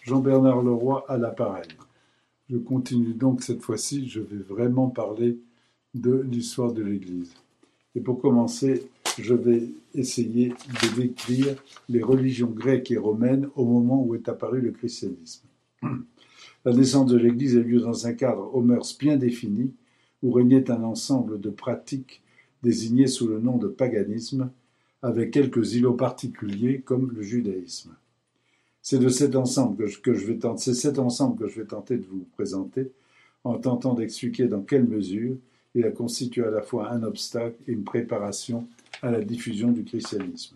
Jean-Bernard Leroy à l'appareil. Je continue donc cette fois-ci, je vais vraiment parler de l'histoire de l'Église. Et pour commencer, je vais essayer de décrire les religions grecques et romaines au moment où est apparu le christianisme. La naissance de l'Église a lieu dans un cadre aux mœurs bien défini, où régnait un ensemble de pratiques désignées sous le nom de paganisme, avec quelques îlots particuliers comme le judaïsme. C'est cet ensemble que je vais tenter de vous présenter en tentant d'expliquer dans quelle mesure il a constitué à la fois un obstacle et une préparation à la diffusion du christianisme.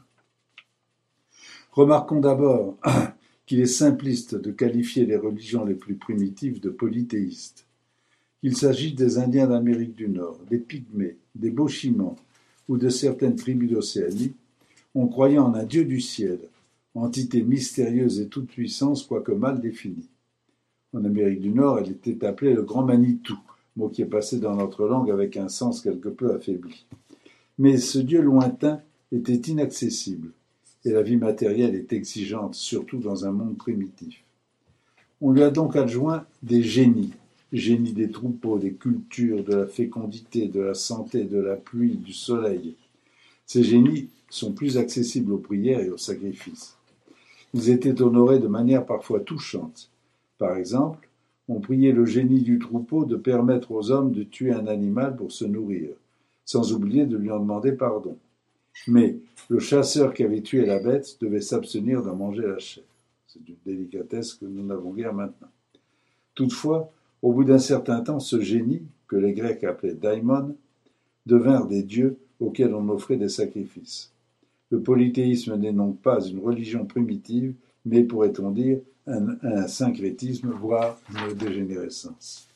Remarquons d'abord qu'il est simpliste de qualifier les religions les plus primitives de polythéistes. Qu'il s'agisse des Indiens d'Amérique du Nord, des Pygmées, des Bochimans ou de certaines tribus d'Océanie, on croyait en un Dieu du ciel, entité mystérieuse et toute puissance, quoique mal définie. En Amérique du Nord, elle était appelée le Grand Manitou, mot qui est passé dans notre langue avec un sens quelque peu affaibli. Mais ce Dieu lointain était inaccessible, et la vie matérielle est exigeante, surtout dans un monde primitif. On lui a donc adjoint des génies des troupeaux, des cultures, de la fécondité, de la santé, de la pluie, du soleil. Ces génies sont plus accessibles aux prières et aux sacrifices. Ils étaient honorés de manière parfois touchante. Par exemple, on priait le génie du troupeau de permettre aux hommes de tuer un animal pour se nourrir, sans oublier de lui en demander pardon. Mais le chasseur qui avait tué la bête devait s'abstenir d'en manger la chair. C'est une délicatesse que nous n'avons guère maintenant. Toutefois, au bout d'un certain temps, ce génie, que les Grecs appelaient daimon, devinrent des dieux auxquels on offrait des sacrifices. Le polythéisme n'est donc pas une religion primitive, mais, pourrait-on dire, un syncrétisme, voire une dégénérescence.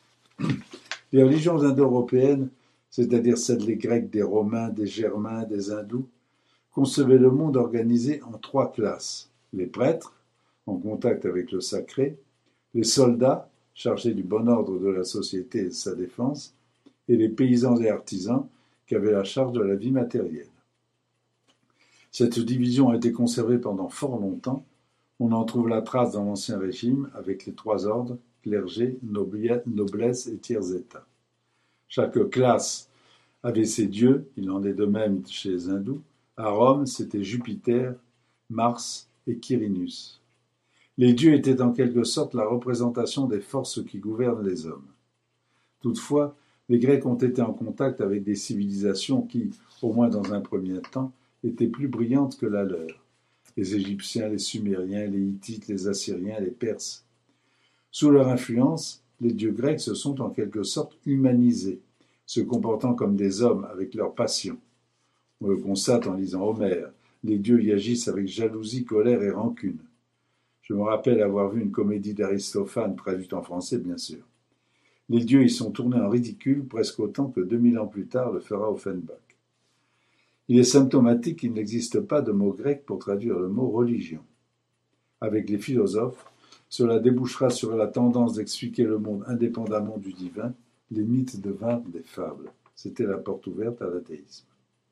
Les religions indo-européennes, c'est-à-dire celles des Grecs, des Romains, des Germains, des Hindous, concevaient le monde organisé en trois classes. Les prêtres, en contact avec le sacré, les soldats, chargés du bon ordre de la société et de sa défense, et les paysans et artisans qui avaient la charge de la vie matérielle. Cette division a été conservée pendant fort longtemps. On en trouve la trace dans l'Ancien Régime avec les trois ordres, clergé, noblesse et tiers état. Chaque classe avait ses dieux, il en est de même chez les hindous. À Rome, c'était Jupiter, Mars et Quirinus. Les dieux étaient en quelque sorte la représentation des forces qui gouvernent les hommes. Toutefois, les Grecs ont été en contact avec des civilisations qui, au moins dans un premier temps, étaient plus brillantes que la leur. Les Égyptiens, les Sumériens, les Hittites, les Assyriens, les Perses. Sous leur influence, les dieux grecs se sont en quelque sorte humanisés, se comportant comme des hommes avec leurs passions. On le constate en lisant Homère. Les dieux y agissent avec jalousie, colère et rancune. Je me rappelle avoir vu une comédie d'Aristophane, traduite en français bien sûr. Les dieux y sont tournés en ridicule presque autant que 2000 ans plus tard le fera Offenbach. Il est symptomatique qu'il n'existe pas de mot grec pour traduire le mot religion. Avec les philosophes, cela débouchera sur la tendance d'expliquer le monde indépendamment du divin, les mythes devinrent des fables. C'était la porte ouverte à l'athéisme.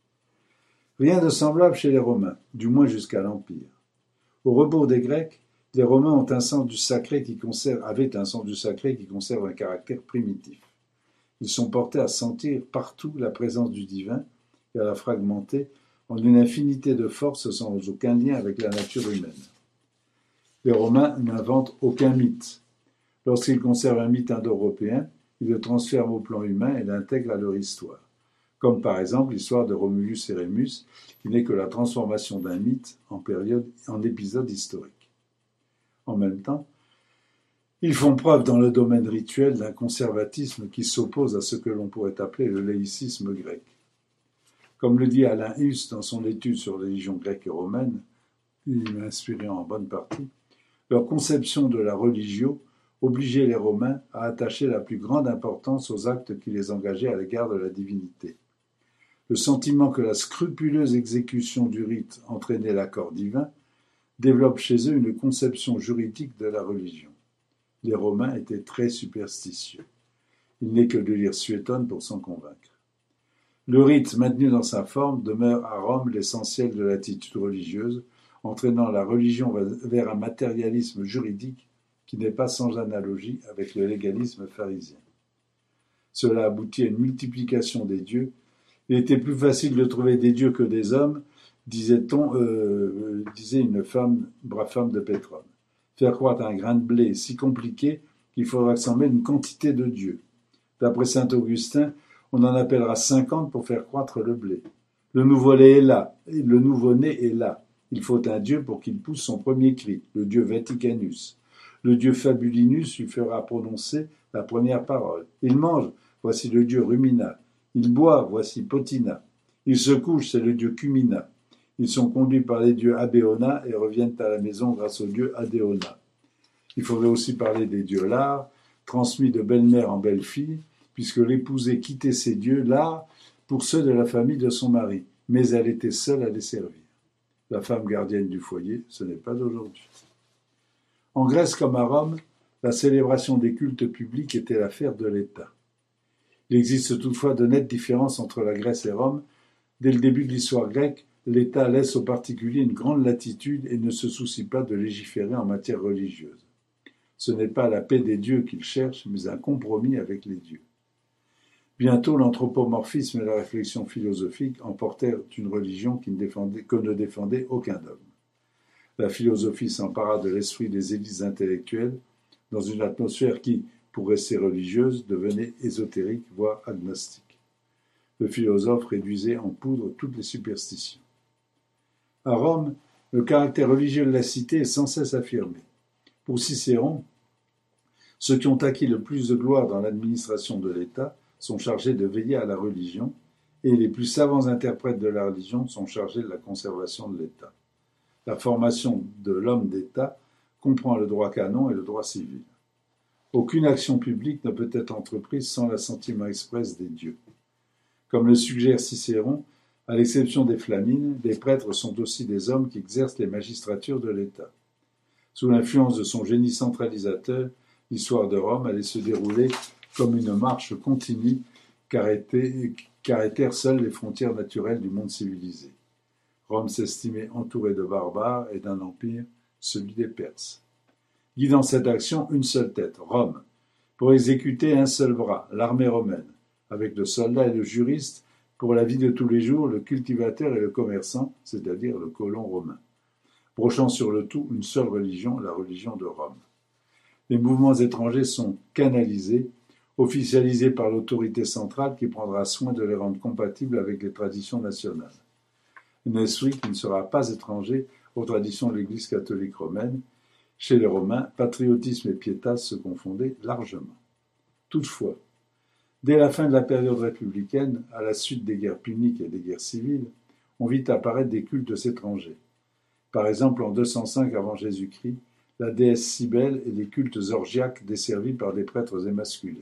Rien de semblable chez les Romains, du moins jusqu'à l'Empire. Au rebours des Grecs, les Romains avaient un sens du sacré qui conserve un caractère primitif. Ils sont portés à sentir partout la présence du divin et à la fragmenter en une infinité de forces sans aucun lien avec la nature humaine. Les Romains n'inventent aucun mythe. Lorsqu'ils conservent un mythe indo-européen, ils le transfèrent au plan humain et l'intègrent à leur histoire. Comme par exemple l'histoire de Romulus et Rémus, qui n'est que la transformation d'un mythe en épisode historique. En même temps, ils font preuve dans le domaine rituel d'un conservatisme qui s'oppose à ce que l'on pourrait appeler le laïcisme grec. Comme le dit Alain Hus dans son étude sur les religions grecques et romaines, il m'a inspiré en bonne partie, leur conception de la religio obligeait les Romains à attacher la plus grande importance aux actes qui les engageaient à l'égard de la divinité. Le sentiment que la scrupuleuse exécution du rite entraînait l'accord divin développe chez eux une conception juridique de la religion. Les Romains étaient très superstitieux. Il n'est que de lire Suétone pour s'en convaincre. Le rite, maintenu dans sa forme, demeure à Rome l'essentiel de l'attitude religieuse, entraînant la religion vers un matérialisme juridique qui n'est pas sans analogie avec le légalisme pharisien. Cela aboutit à une multiplication des dieux. Il était plus facile de trouver des dieux que des hommes, disait une brave femme de Pétrone. Faire croître un grain de blé est si compliqué qu'il faudra s'en mettre une quantité de dieux. D'après saint Augustin, on en appellera 50 pour faire croître le blé. Le nouveau-né est là. Il faut un dieu pour qu'il pousse son premier cri, le dieu Vaticanus. Le dieu Fabulinus lui fera prononcer la première parole. Il mange, voici le dieu Rumina. Il boit, voici Potina. Il se couche, c'est le dieu Cumina. Ils sont conduits par les dieux Abéona et reviennent à la maison grâce au dieu Adéona. Il faudrait aussi parler des dieux Lar, transmis de belle-mère en belle-fille, puisque l'épousée quittait ces dieux Lar pour ceux de la famille de son mari, mais elle était seule à les servir. La femme gardienne du foyer, ce n'est pas d'aujourd'hui. En Grèce comme à Rome, la célébration des cultes publics était l'affaire de l'État. Il existe toutefois de nettes différences entre la Grèce et Rome. Dès le début de l'histoire grecque, l'État laisse aux particuliers une grande latitude et ne se soucie pas de légiférer en matière religieuse. Ce n'est pas la paix des dieux qu'il cherche, mais un compromis avec les dieux. Bientôt, l'anthropomorphisme et la réflexion philosophique emportèrent une religion que ne défendait aucun dogme. La philosophie s'empara de l'esprit des élites intellectuelles dans une atmosphère qui, pour rester religieuse, devenait ésotérique, voire agnostique. Le philosophe réduisait en poudre toutes les superstitions. À Rome, le caractère religieux de la cité est sans cesse affirmé. Pour Cicéron, ceux qui ont acquis le plus de gloire dans l'administration de l'État sont chargés de veiller à la religion, et les plus savants interprètes de la religion sont chargés de la conservation de l'État. La formation de l'homme d'État comprend le droit canon et le droit civil. Aucune action publique ne peut être entreprise sans l'assentiment express des dieux. Comme le suggère Cicéron, à l'exception des Flamines, les prêtres sont aussi des hommes qui exercent les magistratures de l'État. Sous l'influence de son génie centralisateur, l'histoire de Rome allait se dérouler comme une marche continue qu'arrêtèrent seules les frontières naturelles du monde civilisé. Rome s'estimait entourée de barbares et d'un empire, celui des Perses. Guidant cette action, une seule tête, Rome, pour exécuter un seul bras, l'armée romaine, avec le soldat et le juriste, pour la vie de tous les jours, le cultivateur et le commerçant, c'est-à-dire le colon romain. Brochant sur le tout une seule religion, la religion de Rome. Les mouvements étrangers sont canalisés, officialisés par l'autorité centrale qui prendra soin de les rendre compatibles avec les traditions nationales. Un esprit qui ne sera pas étranger aux traditions de l'Église catholique romaine. Chez les Romains, patriotisme et pietas se confondaient largement. Toutefois, dès la fin de la période républicaine, à la suite des guerres puniques et des guerres civiles, on vit apparaître des cultes étrangers. Par exemple, en 205 avant Jésus-Christ, la déesse Cybèle et les cultes orgiaques desservis par des prêtres émasculés.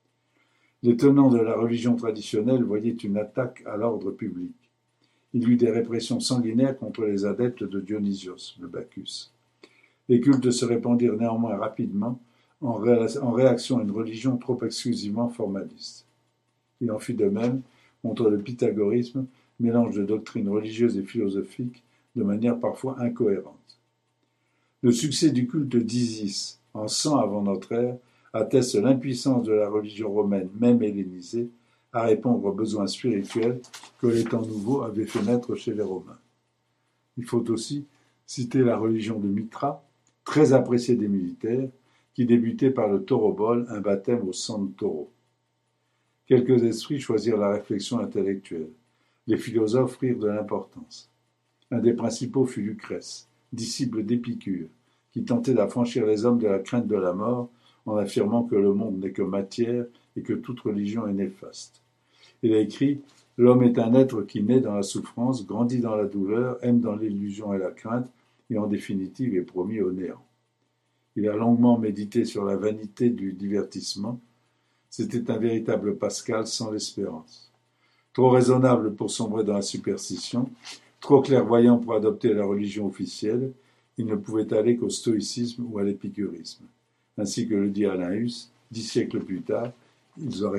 Les tenants de la religion traditionnelle voyaient une attaque à l'ordre public. Il y eut des répressions sanguinaires contre les adeptes de Dionysios, le Bacchus. Les cultes se répandirent néanmoins rapidement en réaction à une religion trop exclusivement formaliste. Il en fut de même contre le pythagorisme, mélange de doctrines religieuses et philosophiques de manière parfois incohérente. Le succès du culte d'Isis en 100 avant notre ère atteste l'impuissance de la religion romaine, même hellénisée, à répondre aux besoins spirituels que les temps nouveaux avaient fait naître chez les Romains. Il faut aussi citer la religion de Mithra, très appréciée des militaires, qui débutait par le taurobol, un baptême au sang de taureau. Quelques esprits choisirent la réflexion intellectuelle. Les philosophes prirent de l'importance. Un des principaux fut Lucrèce, disciple d'Épicure, qui tentait d'affranchir les hommes de la crainte de la mort en affirmant que le monde n'est que matière et que toute religion est néfaste. Il a écrit « L'homme est un être qui naît dans la souffrance, grandit dans la douleur, aime dans l'illusion et la crainte, et en définitive est promis au néant. » Il a longuement médité sur la vanité du divertissement. C'était un véritable Pascal sans l'espérance. Trop raisonnable pour sombrer dans la superstition, trop clairvoyant pour adopter la religion officielle, il ne pouvait aller qu'au stoïcisme ou à l'épicurisme. Ainsi que le dit Alain Hus, 10 siècles plus tard, il serait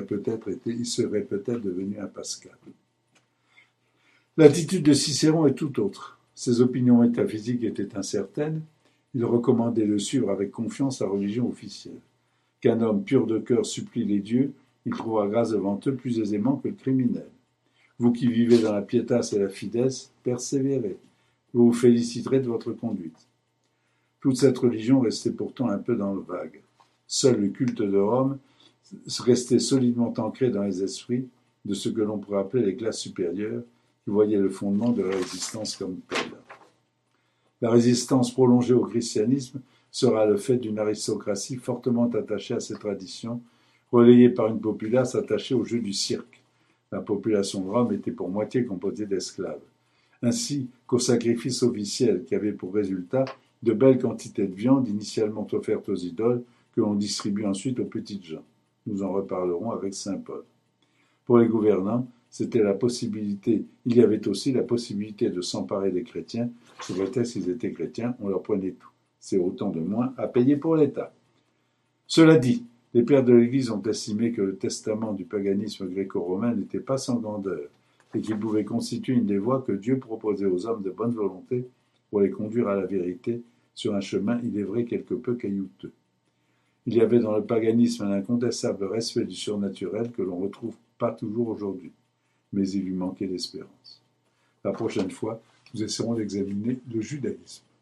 peut-être devenu un Pascal. L'attitude de Cicéron est tout autre. Ses opinions métaphysiques étaient incertaines, il recommandait de suivre avec confiance la religion officielle. Qu'un homme pur de cœur supplie les dieux, il trouvera grâce devant eux plus aisément que le criminel. Vous qui vivez dans la pietas et la fidesse, persévérez. Vous vous féliciterez de votre conduite. Toute cette religion restait pourtant un peu dans le vague. Seul le culte de Rome restait solidement ancré dans les esprits de ce que l'on pourrait appeler les classes supérieures, qui voyaient le fondement de la résistance comme telle. La résistance prolongée au christianisme sera le fait d'une aristocratie fortement attachée à ces traditions, relayée par une populace attachée au jeu du cirque. La population de Rome était pour moitié composée d'esclaves, ainsi qu'au sacrifice officiel qui avait pour résultat de belles quantités de viande initialement offertes aux idoles que l'on distribue ensuite aux petites gens. Nous en reparlerons avec saint Paul. Pour les gouvernants, il y avait aussi la possibilité de s'emparer des chrétiens, sous prétexte qu'ils étaient chrétiens, on leur prenait tout. C'est autant de moins à payer pour l'État. Cela dit, les pères de l'Église ont estimé que le testament du paganisme gréco-romain n'était pas sans grandeur, et qu'il pouvait constituer une des voies que Dieu proposait aux hommes de bonne volonté pour les conduire à la vérité sur un chemin, il est vrai, quelque peu caillouteux. Il y avait dans le paganisme un incontestable respect du surnaturel que l'on ne retrouve pas toujours aujourd'hui, mais il lui manquait l'espérance. La prochaine fois, nous essaierons d'examiner le judaïsme.